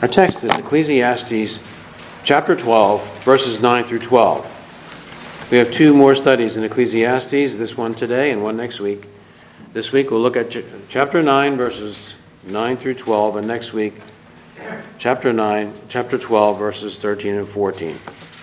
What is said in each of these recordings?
Our text is Ecclesiastes chapter 12, verses 9 through 12. We have two more studies in Ecclesiastes, this one today and one next week. This week we'll look at chapter 9, verses 9 through 12, and next week chapter 12, verses 13 and 14.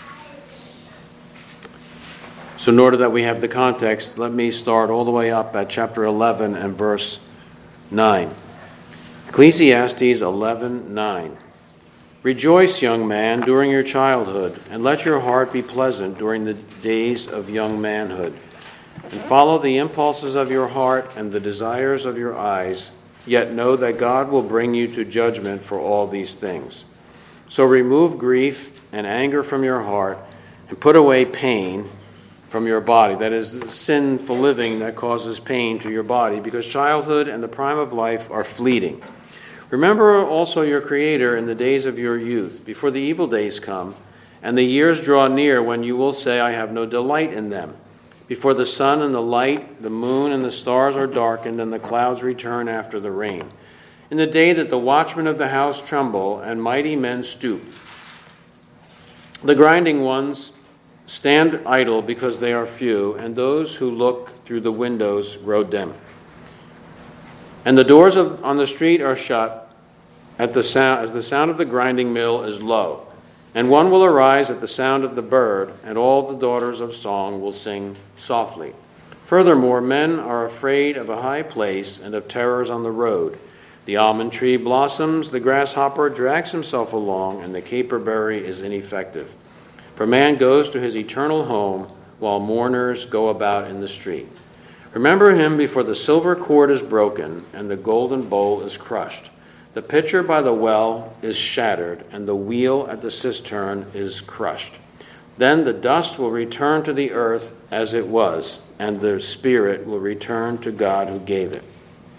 So in order that we have the context, let me start all the way up at chapter 11 and verse 9. Ecclesiastes 11:9. Rejoice, young man, during your childhood, and let your heart be pleasant during the days of young manhood. And follow the impulses of your heart and the desires of your eyes, yet know that God will bring you to judgment for all these things. So remove grief and anger from your heart, and put away pain from your body. That is, sinful living that causes pain to your body, because childhood and the prime of life are fleeting. Remember also your Creator in the days of your youth, before the evil days come, and the years draw near when you will say, I have no delight in them. Before the sun and the light, the moon and the stars are darkened, and the clouds return after the rain. In the day that the watchmen of the house tremble, and mighty men stoop. The grinding ones stand idle because they are few, and those who look through the windows grow dim. And the doors on the street are shut as the sound of the grinding mill is low. And one will arise at the sound of the bird, and all the daughters of song will sing softly. Furthermore, men are afraid of a high place and of terrors on the road. The almond tree blossoms, the grasshopper drags himself along, and the caperberry is ineffective. For man goes to his eternal home, while mourners go about in the street. Remember him before the silver cord is broken and the golden bowl is crushed. The pitcher by the well is shattered, and the wheel at the cistern is crushed. Then the dust will return to the earth as it was, and the spirit will return to God who gave it.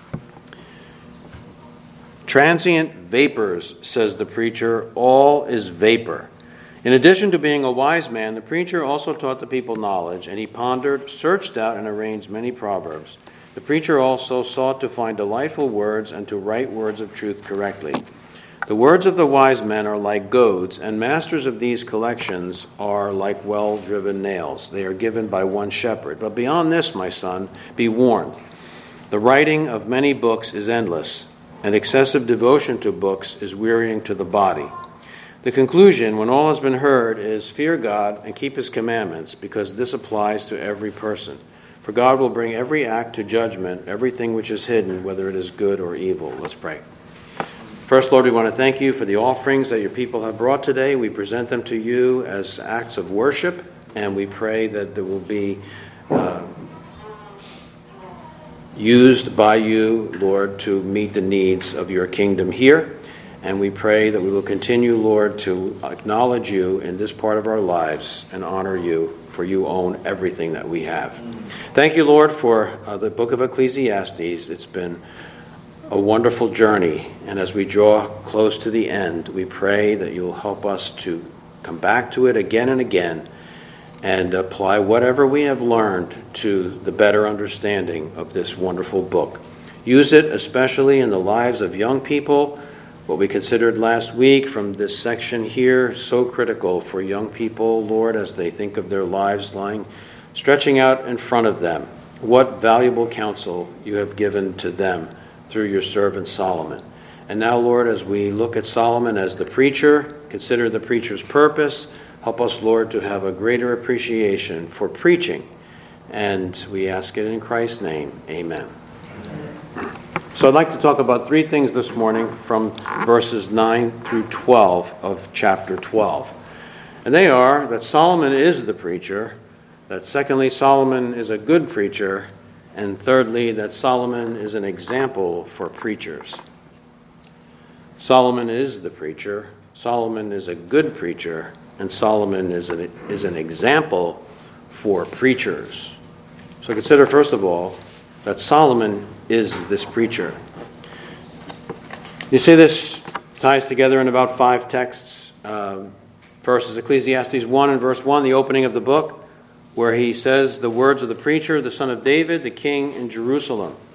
Transient vapors, says the preacher, all is vapor. In addition to being a wise man, the preacher also taught the people knowledge, and he pondered, searched out, and arranged many proverbs. The preacher also sought to find delightful words and to write words of truth correctly. The words of the wise men are like goads, and masters of these collections are like well-driven nails. They are given by one shepherd. But beyond this, my son, be warned. The writing of many books is endless, and excessive devotion to books is wearying to the body. The conclusion, when all has been heard, is fear God and keep his commandments, because this applies to every person. For God will bring every act to judgment, everything which is hidden, whether it is good or evil. Let's pray. First, Lord, we want to thank you for the offerings that your people have brought today. We present them to you as acts of worship, and we pray that they will be used by you, Lord, to meet the needs of your kingdom here. And we pray that we will continue, Lord, to acknowledge you in this part of our lives and honor you, for you own everything that we have. Thank you, Lord, for the book of Ecclesiastes. It's been a wonderful journey. And as we draw close to the end, we pray that you will help us to come back to it again and again and apply whatever we have learned to the better understanding of this wonderful book. Use it especially in the lives of young people. What we considered last week from this section here, so critical for young people, Lord, as they think of their lives stretching out in front of them. What valuable counsel you have given to them through your servant Solomon. And now, Lord, as we look at Solomon as the preacher, consider the preacher's purpose, help us, Lord, to have a greater appreciation for preaching. And we ask it in Christ's name. Amen. So I'd like to talk about three things this morning from verses 9 through 12 of chapter 12. And they are that Solomon is the preacher, that secondly, Solomon is a good preacher, and thirdly, that Solomon is an example for preachers. Solomon is the preacher, Solomon is a good preacher, and Solomon is an example for preachers. So consider, first of all, that Solomon is this preacher. You see, this ties together in about 5 texts. First is Ecclesiastes 1 and verse 1, the opening of the book, where he says the words of the preacher, the son of David, the king in Jerusalem.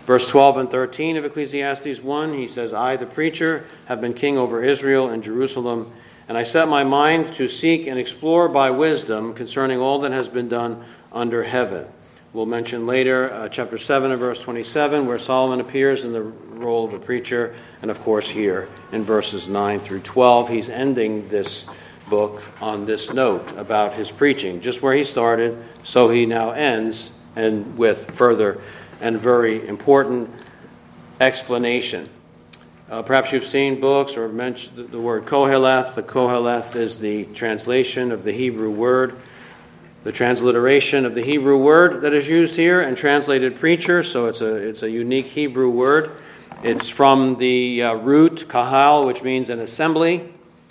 Verse 12 and 13 of Ecclesiastes 1, he says, I, the preacher, have been king over Israel and Jerusalem, and I set my mind to seek and explore by wisdom concerning all that has been done under heaven. We'll mention later chapter 7 and verse 27, where Solomon appears in the role of a preacher, and of course here in verses 9 through 12, he's ending this book on this note about his preaching. Just where he started, so he now ends, and with further and very important explanation. Perhaps you've seen books or mentioned the word Koheleth. The Koheleth is the translation of the Hebrew word, the transliteration of the Hebrew word that is used here and translated preacher, so it's a unique Hebrew word. It's from the root kahal, which means an assembly.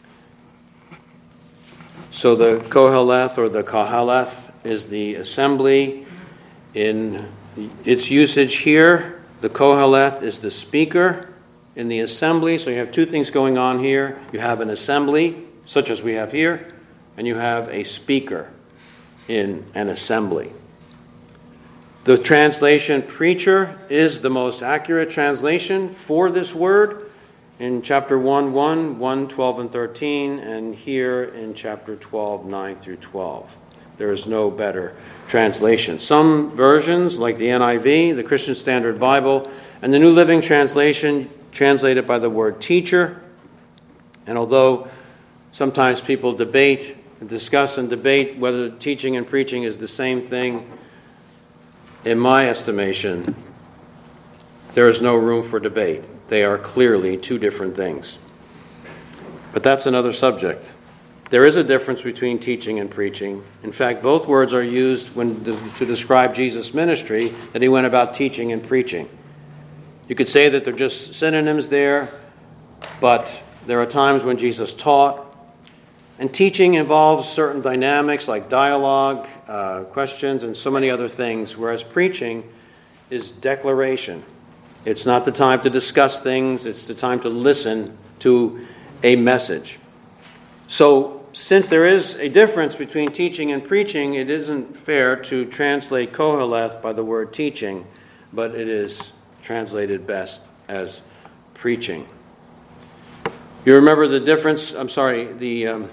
So the Koheleth or the Kahaleth is the assembly. In its usage here, the Koheleth is the speaker in the assembly. So you have two things going on here. You have an assembly, such as we have here, and you have a speaker in an assembly. The translation preacher is the most accurate translation for this word in chapter 1, 12 and 13, and here in chapter 12, 9 through 12. There is no better translation. Some versions, like the NIV, the Christian Standard Bible, and the New Living Translation, translated by the word teacher. And although sometimes people discuss and debate whether teaching and preaching is the same thing, in my estimation, there is no room for debate. They are clearly two different things. But that's another subject. There is a difference between teaching and preaching. In fact, both words are used to describe Jesus' ministry, that he went about teaching and preaching. You could say that they're just synonyms there, but there are times when Jesus taught. And teaching involves certain dynamics like dialogue, questions, and so many other things, whereas preaching is declaration. It's not the time to discuss things, it's the time to listen to a message. So, since there is a difference between teaching and preaching, it isn't fair to translate Koheleth by the word teaching, but it is translated best as preaching. You remember the difference, the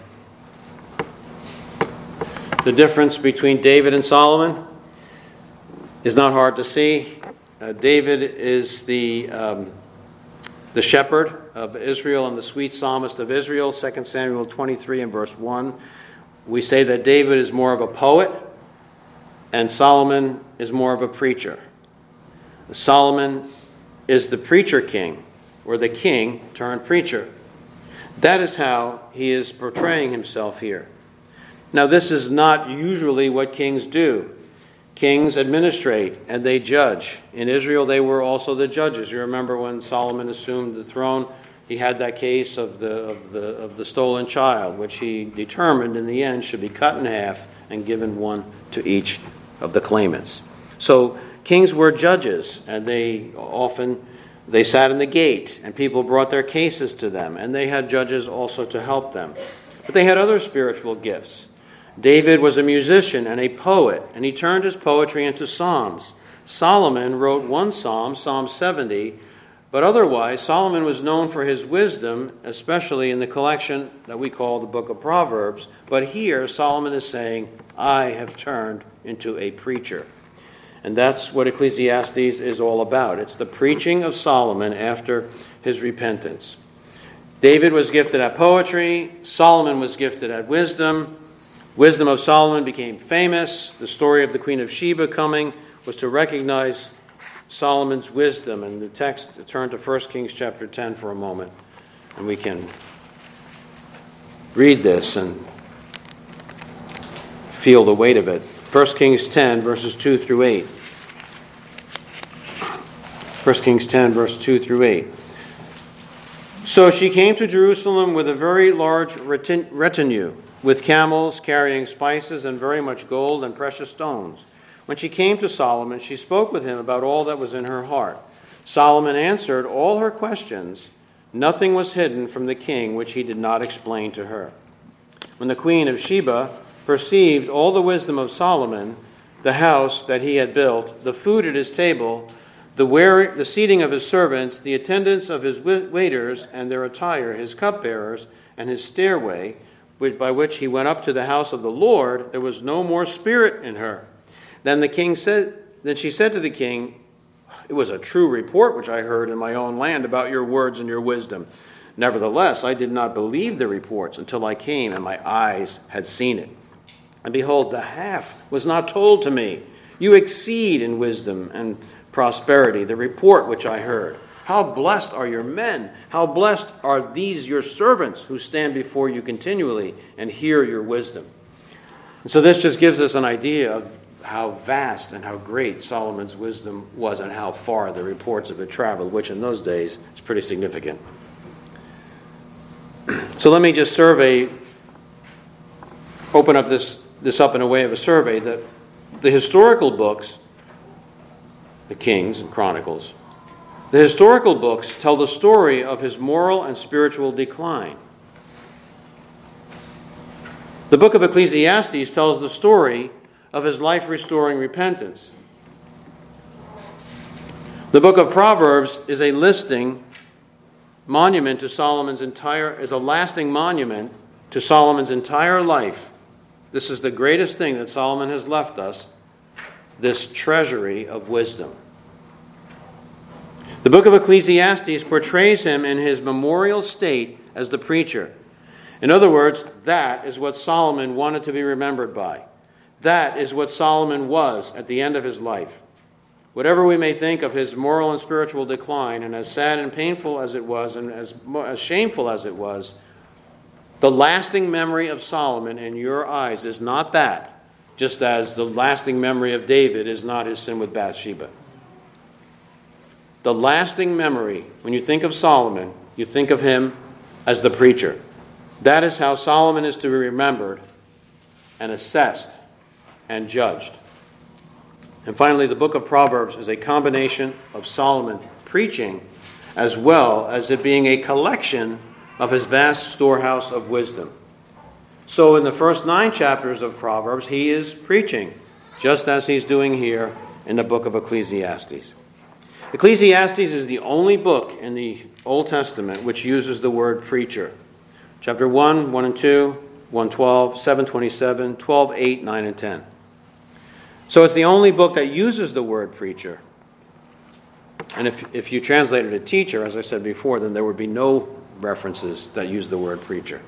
difference between David and Solomon is not hard to see. David is the shepherd of Israel and the sweet psalmist of Israel, 2 Samuel 23 and verse 1. We say that David is more of a poet and Solomon is more of a preacher. Solomon is the preacher king, or the king turned preacher. That is how he is portraying himself here. Now, this is not usually what kings do. Kings administrate and they judge. In Israel, they were also the judges. You remember when Solomon assumed the throne, he had that case of the stolen child, which he determined in the end should be cut in half and given one to each of the claimants. So kings were judges, and they sat in the gate, and people brought their cases to them, and they had judges also to help them. But they had other spiritual gifts. David was a musician and a poet, and he turned his poetry into psalms. Solomon wrote one psalm, Psalm 70, but otherwise Solomon was known for his wisdom, especially in the collection that we call the Book of Proverbs. But here Solomon is saying, I have turned into a preacher. And that's what Ecclesiastes is all about. It's the preaching of Solomon after his repentance. David was gifted at poetry. Solomon was gifted at wisdom. Wisdom of Solomon became famous. The story of the Queen of Sheba coming was to recognize Solomon's wisdom. And the text, turn to 1 Kings chapter 10 for a moment, and we can read this and feel the weight of it. 1 Kings 10, verses 2 through 8. 1 Kings 10, verse 2 through 8. So she came to Jerusalem with a very large retinue, with camels carrying spices and very much gold and precious stones. When she came to Solomon, she spoke with him about all that was in her heart. Solomon answered all her questions. Nothing was hidden from the king which he did not explain to her. When the queen of Sheba perceived all the wisdom of Solomon, the house that he had built, the food at his table, the seating of his servants, the attendance of his waiters and their attire, his cupbearers, and his stairway, by which he went up to the house of the Lord, there was no more spirit in her. Then she said to the king, "It was a true report which I heard in my own land about your words and your wisdom. Nevertheless, I did not believe the reports until I came and my eyes had seen it. And behold, the half was not told to me. You exceed in wisdom and prosperity the report which I heard. How blessed are your men! How blessed are these your servants who stand before you continually and hear your wisdom." And so this just gives us an idea of how vast and how great Solomon's wisdom was and how far the reports of it traveled, which in those days is pretty significant. So let me just open up this up in a way of a survey. That the historical books, the Kings and Chronicles, the historical books tell the story of his moral and spiritual decline. The book of Ecclesiastes tells the story of his life-restoring repentance. The book of Proverbs is a lasting monument to Solomon's entire life. This is the greatest thing that Solomon has left us, this treasury of wisdom. The book of Ecclesiastes portrays him in his memorial state as the preacher. In other words, that is what Solomon wanted to be remembered by. That is what Solomon was at the end of his life. Whatever we may think of his moral and spiritual decline, and as sad and painful as it was, and as shameful as it was, the lasting memory of Solomon in your eyes is not that, just as the lasting memory of David is not his sin with Bathsheba. The lasting memory, when you think of Solomon, you think of him as the preacher. That is how Solomon is to be remembered and assessed and judged. And finally, the book of Proverbs is a combination of Solomon preaching as well as it being a collection of his vast storehouse of wisdom. So in the first 9 chapters of Proverbs, he is preaching, just as he's doing here in the book of Ecclesiastes. Ecclesiastes is the only book in the Old Testament which uses the word preacher. Chapter 1, 1 and 2, 1:12, 7:27, 12:8, 9 and 10. So it's the only book that uses the word preacher. And if you translated a teacher, as I said before, then there would be no references that use the word preacher.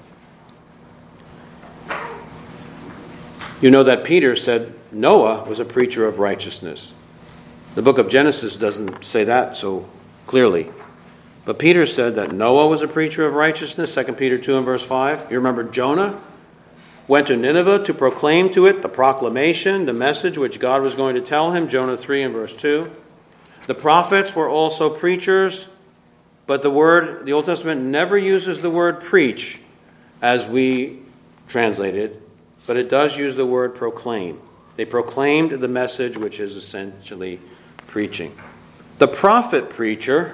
You know that Peter said Noah was a preacher of righteousness. The book of Genesis doesn't say that so clearly. But Peter said that Noah was a preacher of righteousness, 2 Peter 2 and verse 5. You remember Jonah went to Nineveh to proclaim to it the proclamation, the message which God was going to tell him, Jonah 3 and verse 2. The prophets were also preachers, but the Old Testament never uses the word preach as we translate it, but it does use the word proclaim. They proclaimed the message, which is essentially preaching. The prophet preacher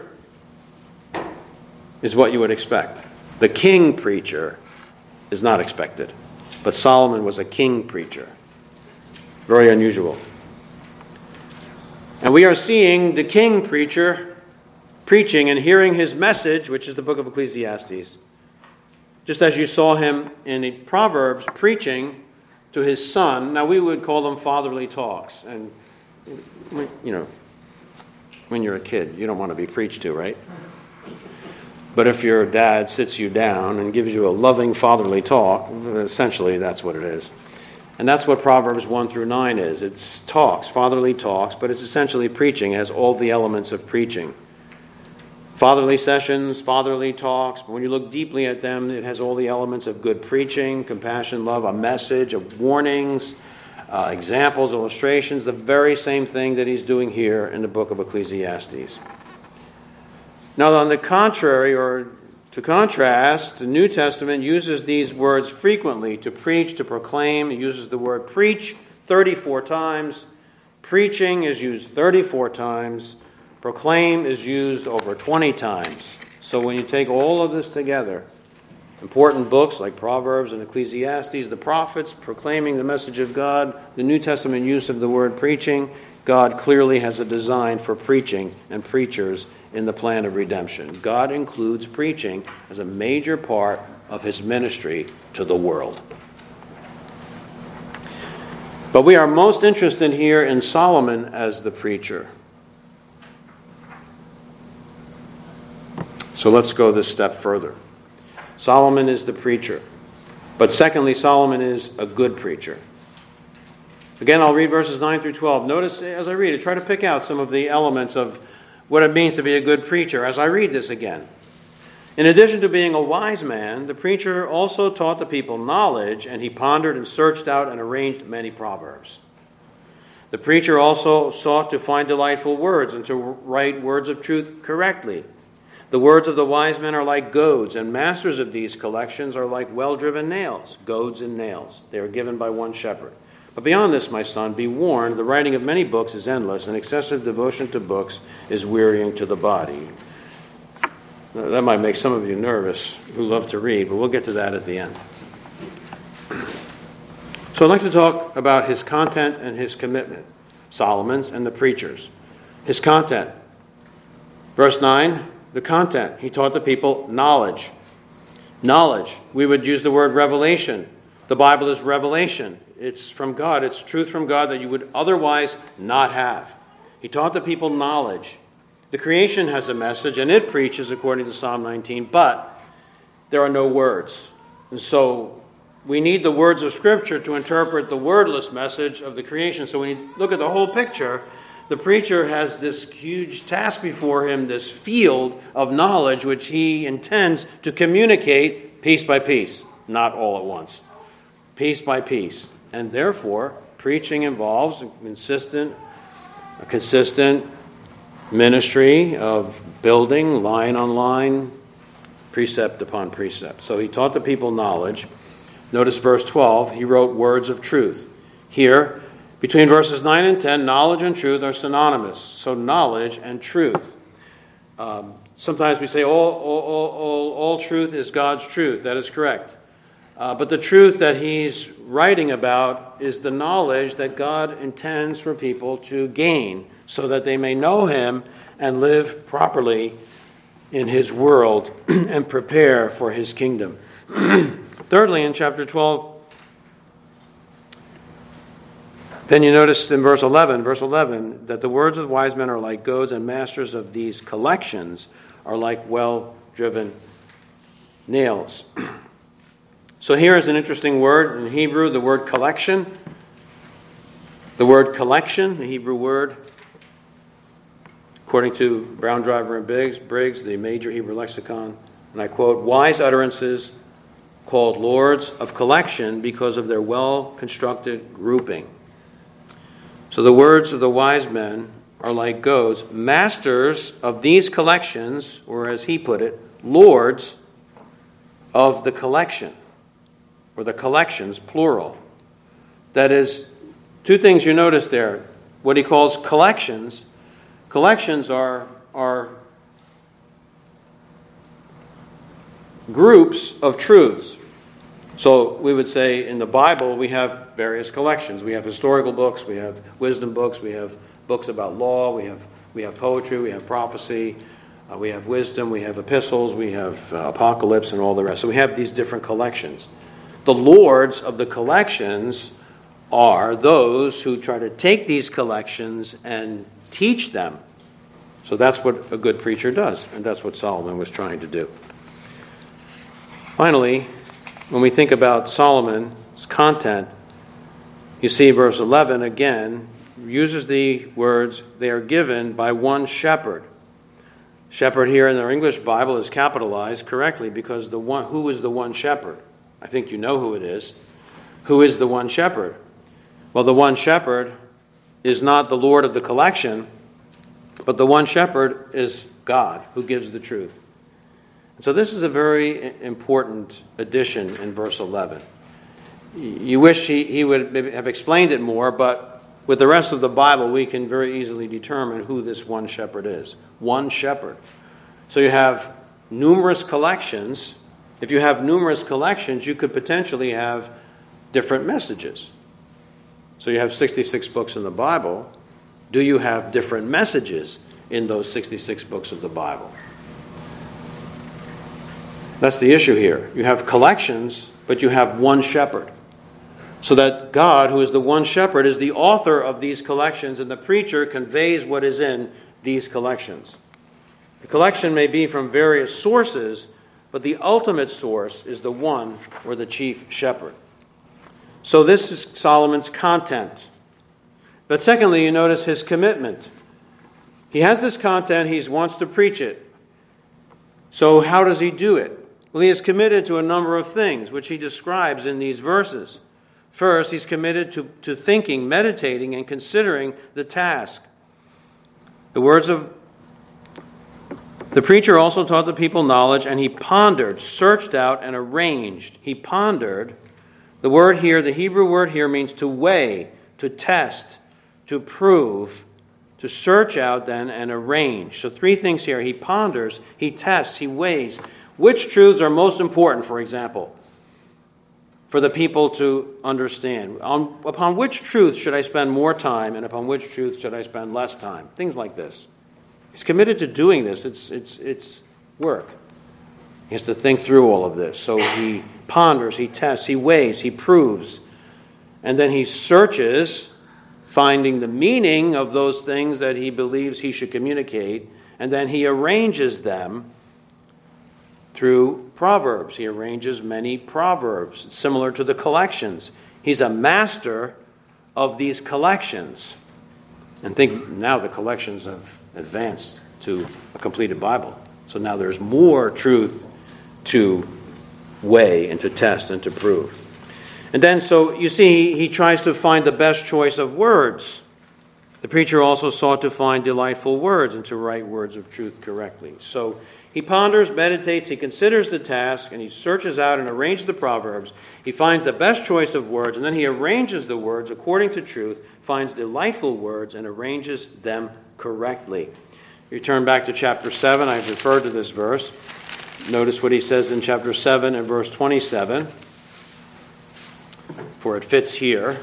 is what you would expect. The king preacher is not expected. But Solomon was a king preacher. Very unusual. And we are seeing the king preacher preaching and hearing his message, which is the book of Ecclesiastes. Just as you saw him in the Proverbs preaching to his son. Now we would call them fatherly talks. And, you know, when you're a kid, you don't want to be preached to, right? But if your dad sits you down and gives you a loving fatherly talk, essentially that's what it is. And that's what Proverbs 1 through 9 is. It's talks, fatherly talks, but it's essentially preaching. It has all the elements of preaching. Fatherly sessions, fatherly talks, but when you look deeply at them, it has all the elements of good preaching, compassion, love, a message, of warnings, examples, illustrations, the very same thing that he's doing here in the book of Ecclesiastes. Now, on the contrary, or to contrast, the New Testament uses these words frequently: to preach, to proclaim. It uses the word preach 34 times. Preaching is used 34 times. Proclaim is used over 20 times. So when you take all of this together, important books like Proverbs and Ecclesiastes, the prophets proclaiming the message of God, the New Testament use of the word preaching, God clearly has a design for preaching and preachers in the plan of redemption. God includes preaching as a major part of his ministry to the world. But we are most interested here in Solomon as the preacher. So let's go this step further. Solomon is the preacher. But secondly, Solomon is a good preacher. Again, I'll read verses 9 through 12. Notice as I read it, try to pick out some of the elements of what it means to be a good preacher as I read this again. In addition to being a wise man, the preacher also taught the people knowledge, and he pondered and searched out and arranged many proverbs. The preacher also sought to find delightful words and to write words of truth correctly. The words of the wise men are like goads, and masters of these collections are like well-driven nails, goads and nails. They are given by one shepherd. But beyond this, my son, be warned, the writing of many books is endless, and excessive devotion to books is wearying to the body. That might make some of you nervous who love to read, but we'll get to that at the end. So I'd like to talk about his content and his commitment, Solomon's and the preacher's. His content. Verse 9, the content. He taught the people knowledge. Knowledge. We would use the word revelation. The Bible is revelation. It's from God. It's truth from God that you would otherwise not have. He taught the people knowledge. The creation has a message, and it preaches according to Psalm 19, but there are no words. And so we need the words of Scripture to interpret the wordless message of the creation. So when you look at the whole picture, the preacher has this huge task before him, this field of knowledge which he intends to communicate piece by piece, not all at once, piece by piece. And therefore, preaching involves a consistent ministry of building line on line, precept upon precept. So he taught the people knowledge. Notice verse 12, he wrote words of truth. Here, between verses 9 and 10, knowledge and truth are synonymous. So knowledge and truth. Sometimes we say all truth is God's truth. That is correct. But the truth that he's writing about is the knowledge that God intends for people to gain so that they may know him and live properly in his world and prepare for his kingdom. Thirdly, in chapter 12, then you notice in verse 11, that the words of the wise men are like goads, and masters of these collections are like well-driven nails. So here is an interesting word in Hebrew, the word collection. The word collection, the Hebrew word, according to Brown, Driver, and Briggs, the major Hebrew lexicon, and I quote, wise utterances called lords of collection because of their well-constructed grouping. So the words of the wise men are like goads, masters of these collections, or as he put it, lords of the collection, or the collections, plural. That is, two things you notice there. What he calls collections. Collections are groups of truths. So we would say in the Bible we have various collections. We have historical books, we have wisdom books, we have books about law, we have poetry, we have prophecy, we have wisdom, we have epistles, we have apocalypse and all the rest. So we have these different collections. The lords of the collections are those who try to take these collections and teach them. So that's what a good preacher does, and that's what Solomon was trying to do. Finally, when we think about Solomon's content, you see verse 11 again uses the words, they are given by one shepherd. Shepherd here in our English Bible is capitalized correctly because who is the one shepherd? I think you know who it is. Who is the one shepherd? Well, the one shepherd is not the Lord of the collection, but the one shepherd is God who gives the truth. And so this is a very important addition in verse 11. You wish he would maybe have explained it more, but with the rest of the Bible, we can very easily determine who this one shepherd is. One shepherd. So you have numerous collections. If you have numerous collections, you could potentially have different messages. So you have 66 books in the Bible. Do you have different messages in those 66 books of the Bible? That's the issue here. You have collections, but you have one shepherd. So that God, who is the one shepherd, is the author of these collections, and the preacher conveys what is in these collections. The collection may be from various sources, but the ultimate source is the one or the chief shepherd. So this is Solomon's content. But secondly, you notice his commitment. He has this content, he wants to preach it. So how does he do it? Well, he is committed to a number of things, which he describes in these verses. First, he's committed to thinking, meditating, and considering the task. The words of the preacher also taught the people knowledge, and he pondered, searched out, and arranged. He pondered. The word here, the Hebrew word here, means to weigh, to test, to prove, to search out then, and arrange. So three things here. He ponders, he tests, he weighs. Which truths are most important, for example, for the people to understand? Upon which truth should I spend more time, and upon which truth should I spend less time? Things like this. He's committed to doing this. It's work. He has to think through all of this. So he ponders, he tests, he weighs, he proves. And then he searches, finding the meaning of those things that he believes he should communicate. And then he arranges them through Proverbs. He arranges many Proverbs. It's similar to the collections. He's a master of these collections. And think now the collections have advanced to a completed Bible. So now there's more truth to weigh and to test and to prove. And then, so you see, he tries to find the best choice of words. The preacher also sought to find delightful words and to write words of truth correctly. So he ponders, meditates, he considers the task, and he searches out and arranges the Proverbs. He finds the best choice of words, and then he arranges the words according to truth, finds delightful words, and arranges them correctly. You turn back to chapter 7. I've referred to this verse. Notice what he says in chapter 7 and verse 27, for it fits here.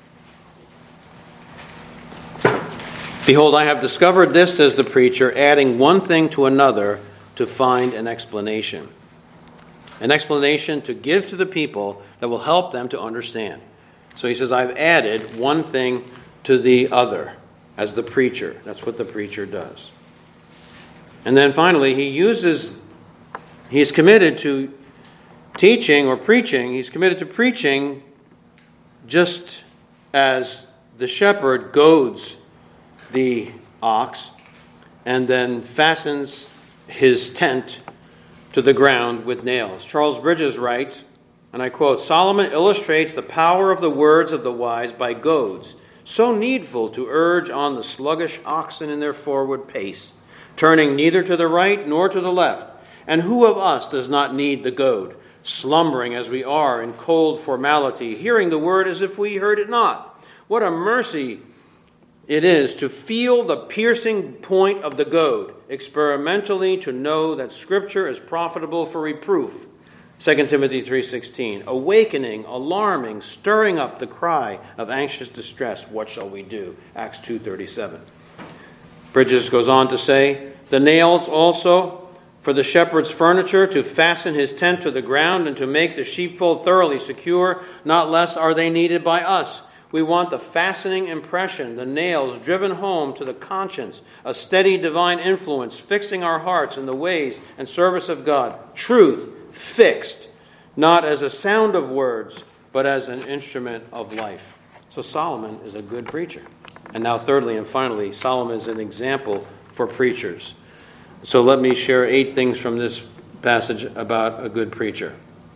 Behold, I have discovered this, says the preacher, adding one thing to another to find an explanation. An explanation to give to the people that will help them to understand. So he says, I've added one thing to the other as the preacher. That's what the preacher does. And then finally, he's committed to teaching or preaching. He's committed to preaching just as the shepherd goads the ox and then fastens his tent to the ground with nails. Charles Bridges writes, and I quote, Solomon illustrates the power of the words of the wise by goads, so needful to urge on the sluggish oxen in their forward pace, turning neither to the right nor to the left. And who of us does not need the goad, slumbering as we are in cold formality, hearing the word as if we heard it not? What a mercy it is to feel the piercing point of the goad, experimentally to know that Scripture is profitable for reproof. 2 Timothy 3:16, awakening, alarming, stirring up the cry of anxious distress. What shall we do? Acts 2:37. Bridges goes on to say, the nails also for the shepherd's furniture, to fasten his tent to the ground and to make the sheepfold thoroughly secure, not less are they needed by us. We want the fastening impression, the nails driven home to the conscience, a steady divine influence fixing our hearts in the ways and service of God. Truth fixed, not as a sound of words, but as an instrument of life. So Solomon is a good preacher. And now thirdly and finally, Solomon is an example for preachers. So let me share 8 things from this passage about a good preacher.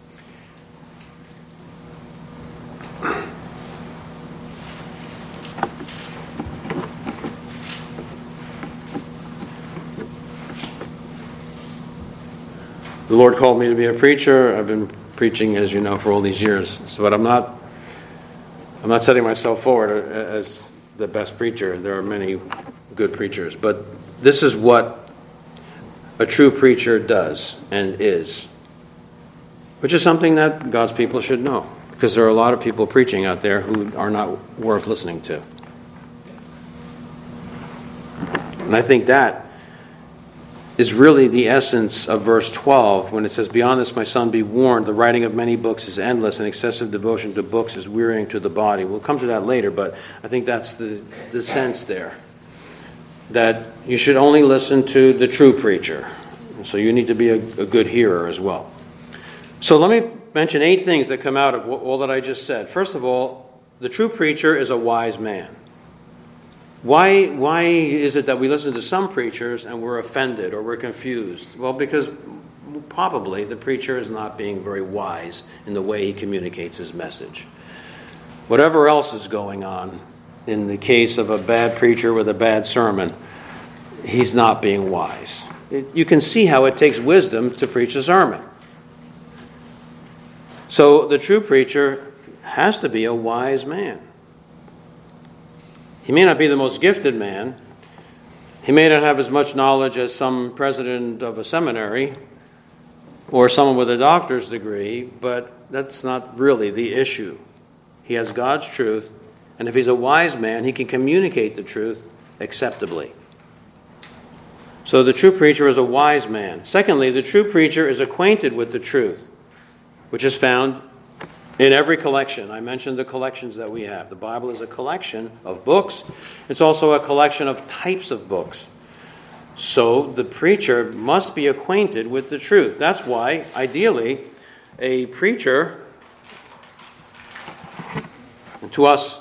The Lord called me to be a preacher. I've been preaching, as you know, for all these years. But I'm not setting myself forward as the best preacher. There are many good preachers. But this is what a true preacher does and is, which is something that God's people should know, because there are a lot of people preaching out there who are not worth listening to. And I think that is really the essence of verse 12 when it says, "Beyond this, my son, be warned, the writing of many books is endless, and excessive devotion to books is wearying to the body." We'll come to that later, but I think that's the sense there. That you should only listen to the true preacher. So you need to be a good hearer as well. So let me mention 8 things that come out of all that I just said. First of all, the true preacher is a wise man. Why is it that we listen to some preachers and we're offended or we're confused? Well, because probably the preacher is not being very wise in the way he communicates his message. Whatever else is going on, in the case of a bad preacher with a bad sermon, he's not being wise. You can see how it takes wisdom to preach a sermon. So the true preacher has to be a wise man. He may not be the most gifted man. He may not have as much knowledge as some president of a seminary or someone with a doctor's degree, but that's not really the issue. He has God's truth, and if he's a wise man, he can communicate the truth acceptably. So the true preacher is a wise man. Secondly, the true preacher is acquainted with the truth, which is found in every collection. I mentioned the collections that we have. The Bible is a collection of books. It's also a collection of types of books. So the preacher must be acquainted with the truth. That's why, ideally, a preacher, to us,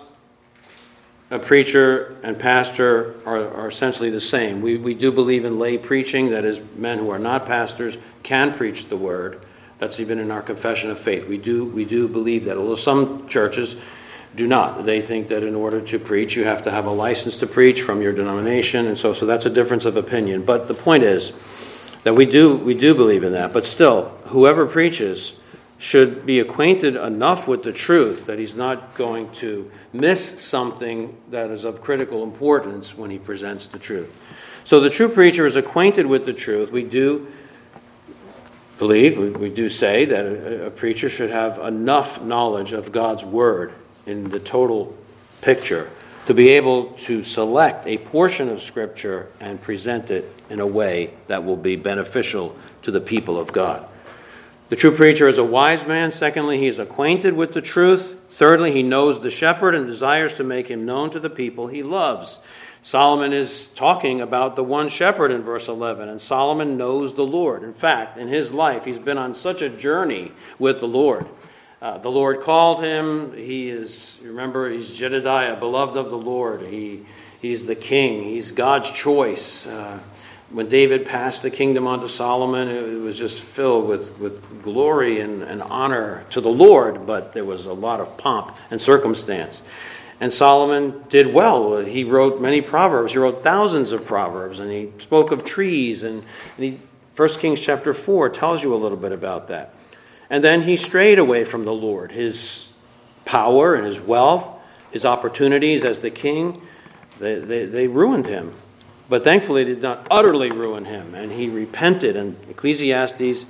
a preacher and pastor are essentially the same. We do believe in lay preaching, that is, men who are not pastors can preach the word. That's even in our confession of faith. We do believe that, although some churches do not. They think that in order to preach, you have to have a license to preach from your denomination, and so that's a difference of opinion. But the point is that we do believe in that. But still, whoever preaches should be acquainted enough with the truth that he's not going to miss something that is of critical importance when he presents the truth. So the true preacher is acquainted with the truth. We do believe, we do say that a preacher should have enough knowledge of God's word in the total picture to be able to select a portion of Scripture and present it in a way that will be beneficial to the people of God. The true preacher is a wise man. Secondly, he is acquainted with the truth. Thirdly, he knows the shepherd and desires to make him known to the people he loves. Solomon is talking about the one shepherd in verse 11, and Solomon knows the Lord. In fact, in his life, he's been on such a journey with the Lord. The Lord called him. He's Jedediah, beloved of the Lord. He's the king. He's God's choice. When David passed the kingdom on to Solomon, it was just filled with glory and honor to the Lord, but there was a lot of pomp and circumstance. And Solomon did well. He wrote many proverbs. He wrote thousands of proverbs, and he spoke of trees. And 1 Kings chapter 4 tells you a little bit about that. And then he strayed away from the Lord. His power and his wealth, his opportunities as the king, they ruined him. But thankfully, it did not utterly ruin him, and he repented. And Ecclesiastes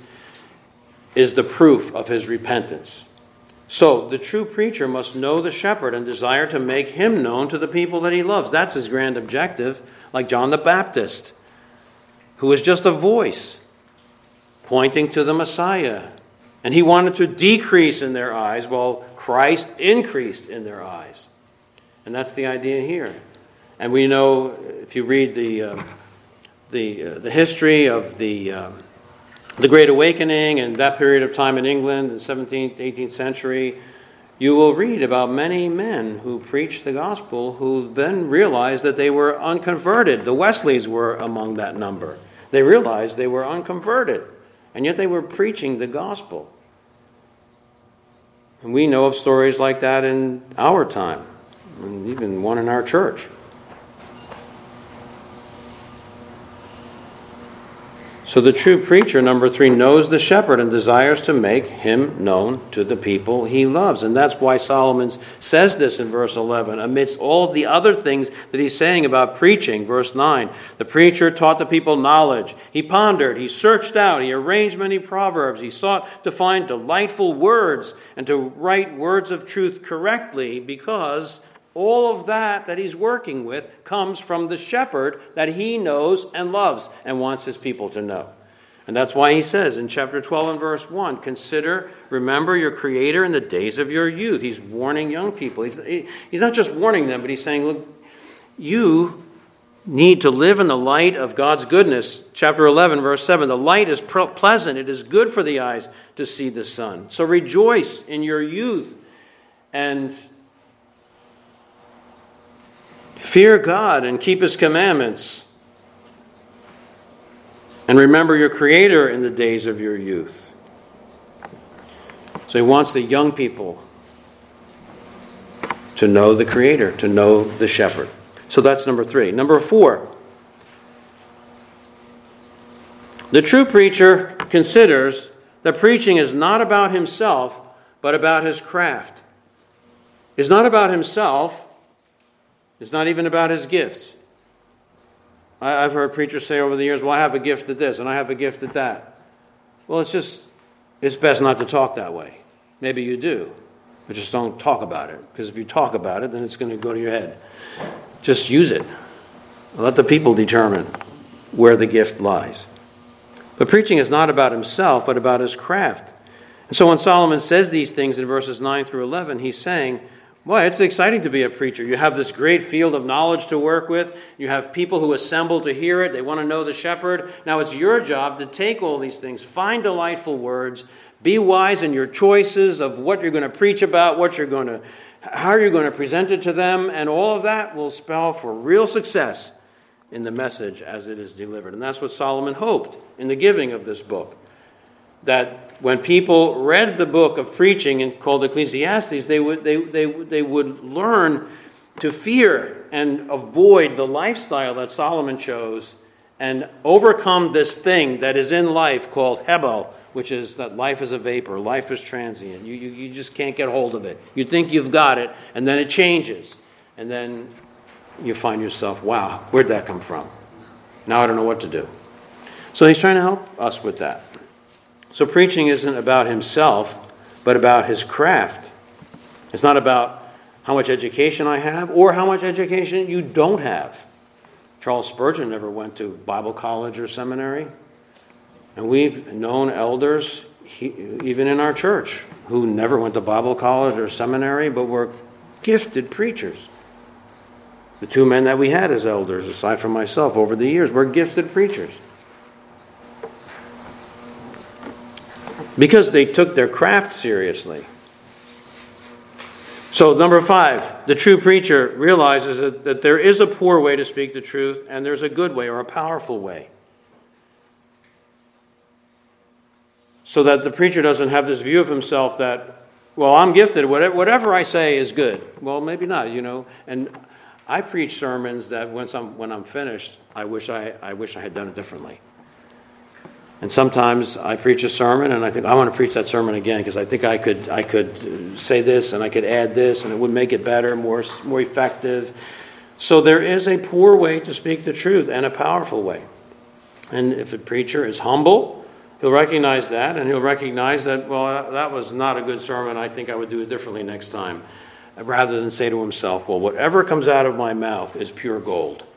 is the proof of his repentance. So the true preacher must know the shepherd and desire to make him known to the people that he loves. That's his grand objective, like John the Baptist, who is just a voice pointing to the Messiah. And he wanted to decrease in their eyes while Christ increased in their eyes. And that's the idea here. And we know, if you read the history of the Great Awakening and that period of time in England, the 17th, 18th century, you will read about many men who preached the gospel who then realized that they were unconverted. The Wesleys were among that number. They realized they were unconverted, and yet they were preaching the gospel. And we know of stories like that in our time, and even one in our church. So the true preacher, number 3, knows the shepherd and desires to make him known to the people he loves. And that's why Solomon says this in verse 11, amidst all the other things that he's saying about preaching. Verse 9, the preacher taught the people knowledge. He pondered, he searched out, he arranged many proverbs. He sought to find delightful words and to write words of truth correctly because All of that he's working with comes from the shepherd that he knows and loves and wants his people to know. And that's why he says in chapter 12 and verse 1, remember your Creator in the days of your youth. He's warning young people. He's not just warning them, but he's saying, look, you need to live in the light of God's goodness. Chapter 11, verse 7, the light is pleasant. It is good for the eyes to see the sun. So rejoice in your youth and fear God and keep his commandments. And remember your Creator in the days of your youth. So he wants the young people to know the Creator, to know the shepherd. So that's number 3. Number 4. The true preacher considers that preaching is not about himself, but about his craft. It's not about himself. It's not even about his gifts. I've heard preachers say over the years, well, I have a gift at this and I have a gift at that. Well, it's best not to talk that way. Maybe you do, but just don't talk about it. Because if you talk about it, then it's going to go to your head. Just use it. Let the people determine where the gift lies. But preaching is not about himself, but about his craft. And so when Solomon says these things in verses 9 through 11, he's saying, boy, it's exciting to be a preacher. You have this great field of knowledge to work with. You have people who assemble to hear it. They want to know the shepherd. Now it's your job to take all these things, find delightful words, be wise in your choices of what you're going to preach about, how you're going to present it to them, and all of that will spell for real success in the message as it is delivered. And that's what Solomon hoped in the giving of this book. That when people read the book of preaching called Ecclesiastes, they would learn to fear and avoid the lifestyle that Solomon chose and overcome this thing that is in life called Hebel, which is that life is a vapor, life is transient. You just can't get hold of it. You think you've got it, and then it changes. And then you find yourself, wow, where'd that come from? Now I don't know what to do. So he's trying to help us with that. So preaching isn't about himself, but about his craft. It's not about how much education I have or how much education you don't have. Charles Spurgeon never went to Bible college or seminary. And we've known elders, even in our church, who never went to Bible college or seminary, but were gifted preachers. The 2 men that we had as elders, aside from myself, over the years, were gifted preachers. Because they took their craft seriously. So number 5, the true preacher realizes that there is a poor way to speak the truth and there's a good way or a powerful way. So that the preacher doesn't have this view of himself that, well, I'm gifted, whatever I say is good. Well, maybe not, And I preach sermons that when I'm finished, I wish I had done it differently. And sometimes I preach a sermon and I think, I want to preach that sermon again because I think I could say this and I could add this and it would make it better, more effective. So there is a poor way to speak the truth and a powerful way. And if a preacher is humble, he'll recognize that and he'll recognize that, well, that was not a good sermon. I think I would do it differently next time. Rather than say to himself, well, whatever comes out of my mouth is pure gold.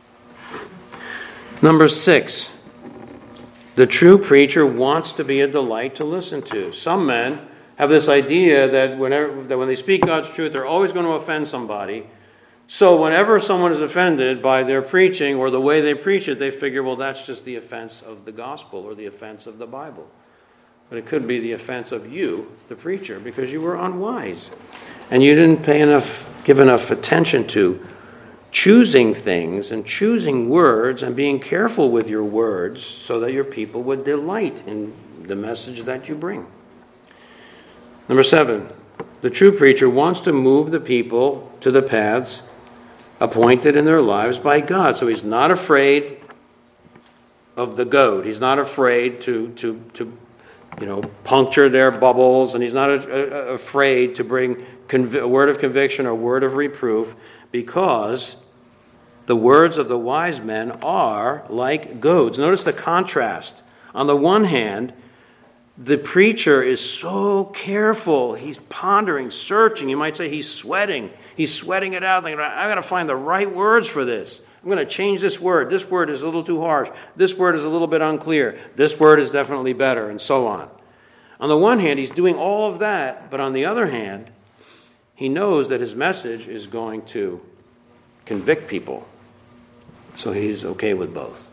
Number 6. The true preacher wants to be a delight to listen to. Some men have this idea that when they speak God's truth, they're always going to offend somebody. So whenever someone is offended by their preaching or the way they preach it, they figure, well, that's just the offense of the gospel or the offense of the Bible. But it could be the offense of you, the preacher, because you were unwise. And you didn't give enough attention to choosing things and choosing words and being careful with your words so that your people would delight in the message that you bring. Number 7, the true preacher wants to move the people to the paths appointed in their lives by God. So he's not afraid of the goad. He's not afraid to puncture their bubbles, and he's not afraid to bring a word of conviction or word of reproof, because the words of the wise men are like goads. Notice the contrast. On the one hand, the preacher is so careful. He's pondering, searching. You might say he's sweating. He's sweating it out. Thinking, I've got to find the right words for this. I'm going to change this word. This word is a little too harsh. This word is a little bit unclear. This word is definitely better, and so on. On the one hand, he's doing all of that, but on the other hand, he knows that his message is going to convict people. So he's okay with both.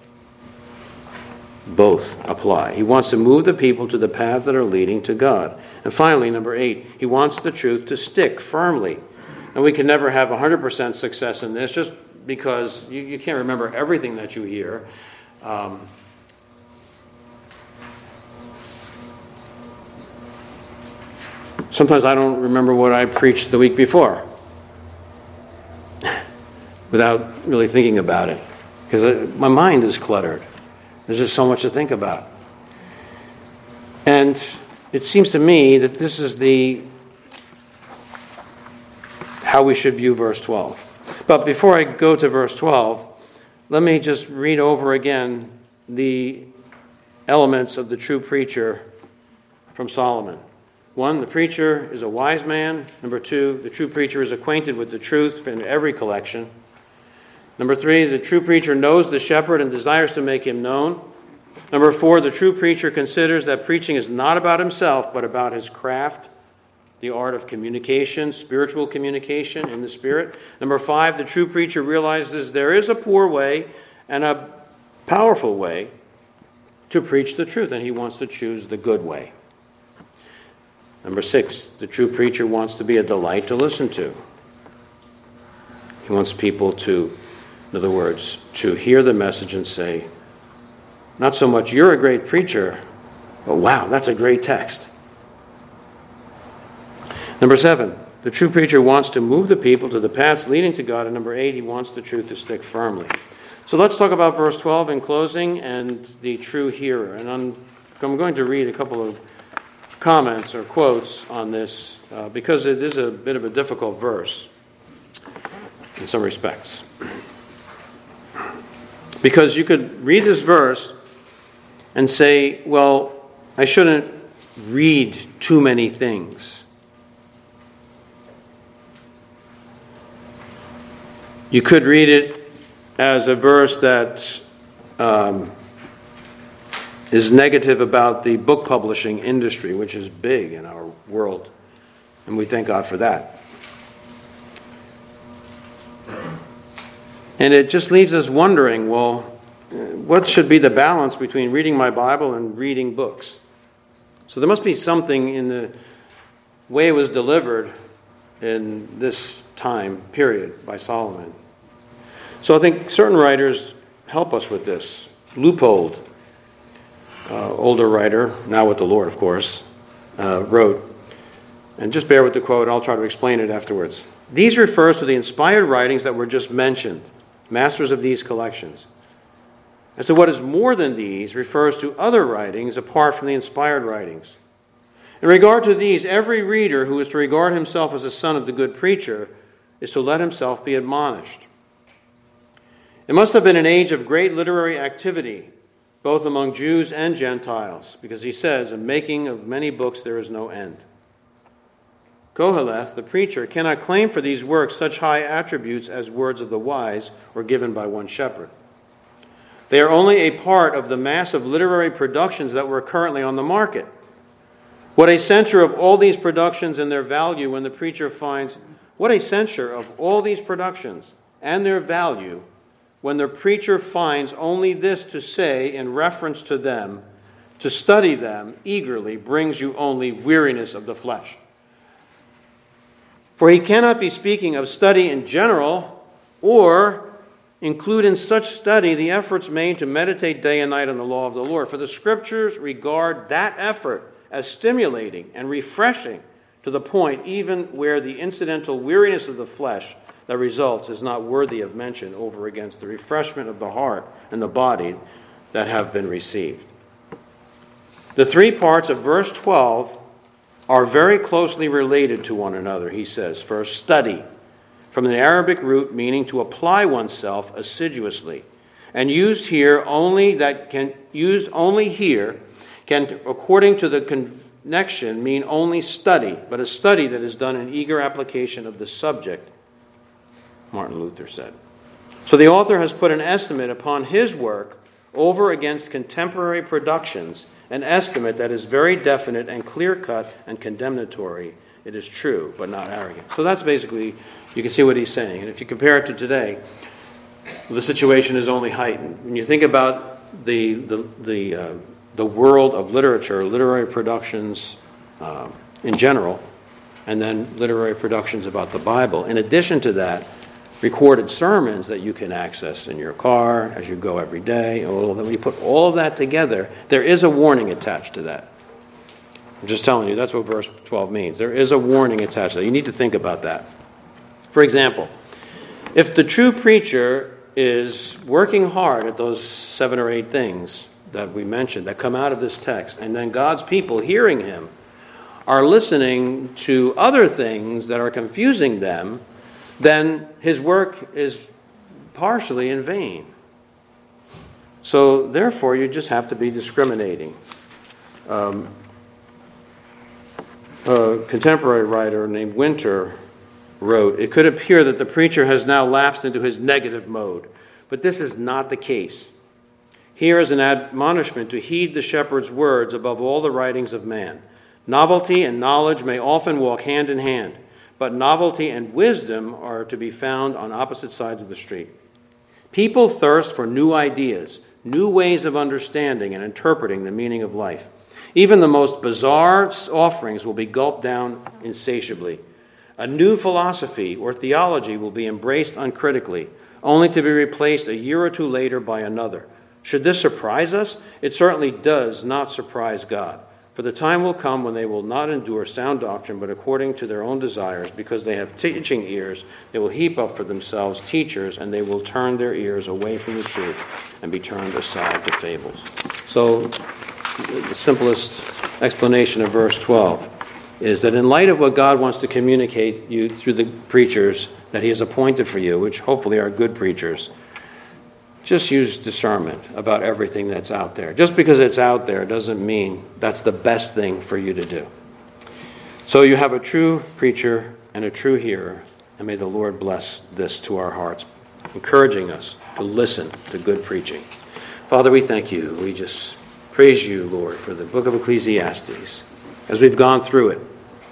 Both apply. He wants to move the people to the paths that are leading to God. And finally, number 8, he wants the truth to stick firmly. And we can never have 100% success in this just because you can't remember everything that you hear. Sometimes I don't remember what I preached the week before without really thinking about it because my mind is cluttered. There's just so much to think about. And it seems to me that this is how we should view verse 12. But before I go to verse 12, let me just read over again the elements of the true preacher from Solomon. 1, the preacher is a wise man. Number 2, the true preacher is acquainted with the truth in every collection. Number 3, the true preacher knows the shepherd and desires to make him known. Number 4, the true preacher considers that preaching is not about himself, but about his craft, the art of communication, spiritual communication in the Spirit. Number 5, the true preacher realizes there is a poor way and a powerful way to preach the truth, and he wants to choose the good way. Number 6, the true preacher wants to be a delight to listen to. He wants people to, in other words, to hear the message and say, not so much, you're a great preacher, but wow, that's a great text. Number 7, the true preacher wants to move the people to the paths leading to God. And number 8, he wants the truth to stick firmly. So let's talk about verse 12 in closing and the true hearer. And I'm going to read a couple of comments or quotes on this because it is a bit of a difficult verse in some respects. Because you could read this verse and say, well, I shouldn't read too many things. You could read it as a verse that is negative about the book publishing industry, which is big in our world, and we thank God for that. And it just leaves us wondering, well, what should be the balance between reading my Bible and reading books? So there must be something in the way it was delivered in this time period by Solomon. So I think certain writers help us with this. Leupold, older writer, now with the Lord, of course, wrote, and just bear with the quote, I'll try to explain it afterwards. These refers to the inspired writings that were just mentioned, masters of these collections. As to what is more than these refers to other writings apart from the inspired writings. In regard to these, every reader who is to regard himself as a son of the good preacher is to let himself be admonished. It must have been an age of great literary activity, both among Jews and Gentiles, because he says, in making of many books there is no end. Koheleth, the preacher, cannot claim for these works such high attributes as words of the wise or given by one shepherd. They are only a part of the mass of literary productions that were currently on the market. What a censure of all these productions and their value when the preacher finds, what a censure of all these productions and their value when the preacher finds only this to say in reference to them, to study them eagerly brings you only weariness of the flesh. For he cannot be speaking of study in general, or include in such study the efforts made to meditate day and night on the law of the Lord. For the Scriptures regard that effort as stimulating and refreshing to the point even where the incidental weariness of the flesh that results is not worthy of mention over against the refreshment of the heart and the body that have been received. The three parts of verse 12 are very closely related to one another, he says. First, study, from the Arabic root meaning to apply oneself assiduously, and used only here can, according to the connection, mean only study, but a study that is done in eager application of the subject, Martin Luther said. So the author has put an estimate upon his work over against contemporary productions, an estimate that is very definite and clear-cut and condemnatory. It is true, but not arrogant. So that's basically, you can see what he's saying. And if you compare it to today, the situation is only heightened. When you think about the world of literature, literary productions in general, and then literary productions about the Bible, in addition to that, recorded sermons that you can access in your car as you go every day. When you put all of that together, there is a warning attached to that. I'm just telling you, that's what verse 12 means. There is a warning attached to that. You need to think about that. For example, if the true preacher is working hard at those 7 or 8 things that we mentioned that come out of this text, and then God's people hearing him are listening to other things that are confusing them, then his work is partially in vain. So therefore, you just have to be discriminating. A contemporary writer named Winter wrote, "It could appear that the preacher has now lapsed into his negative mode, but this is not the case. Here is an admonishment to heed the shepherd's words above all the writings of man. Novelty and knowledge may often walk hand in hand, but novelty and wisdom are to be found on opposite sides of the street. People thirst for new ideas, new ways of understanding and interpreting the meaning of life. Even the most bizarre offerings will be gulped down insatiably. A new philosophy or theology will be embraced uncritically, only to be replaced a year or two later by another. Should this surprise us? It certainly does not surprise God. For the time will come when they will not endure sound doctrine, but according to their own desires, because they have teaching ears, they will heap up for themselves teachers, and they will turn their ears away from the truth and be turned aside to fables." So the simplest explanation of verse 12 is that in light of what God wants to communicate you through the preachers that he has appointed for you, which hopefully are good preachers, just use discernment about everything that's out there. Just because it's out there doesn't mean that's the best thing for you to do. So you have a true preacher and a true hearer, and may the Lord bless this to our hearts, encouraging us to listen to good preaching. Father, we thank you. We just praise you, Lord, for the book of Ecclesiastes. As we've gone through it,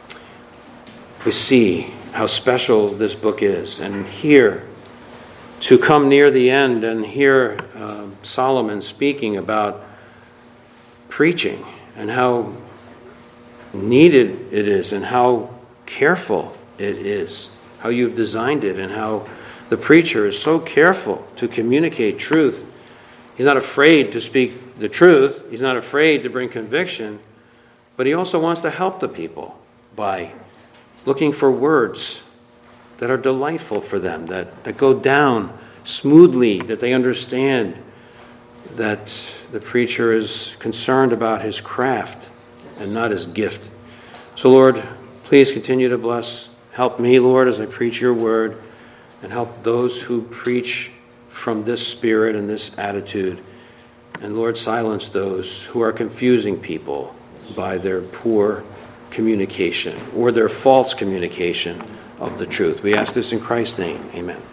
we see how special this book is, and here, to come near the end and hear Solomon speaking about preaching and how needed it is and how careful it is, how you've designed it and how the preacher is so careful to communicate truth. He's not afraid to speak the truth. He's not afraid to bring conviction, but he also wants to help the people by looking for words that are delightful for them, that go down smoothly, that they understand that the preacher is concerned about his craft and not his gift. So, Lord, please continue to bless. Help me, Lord, as I preach your word, and help those who preach from this spirit and this attitude. And, Lord, silence those who are confusing people by their poor communication or their false communication of the truth. We ask this in Christ's name. Amen.